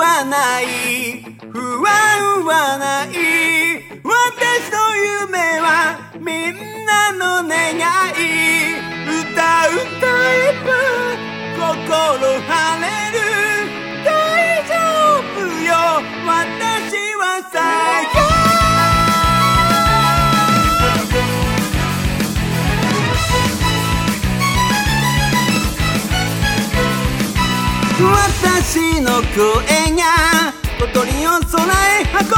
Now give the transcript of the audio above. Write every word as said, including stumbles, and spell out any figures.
はない不安はない私の夢はみんなの願い歌う歌えば心晴れる大丈夫よ私はさよ私の声が小鳥を空へ運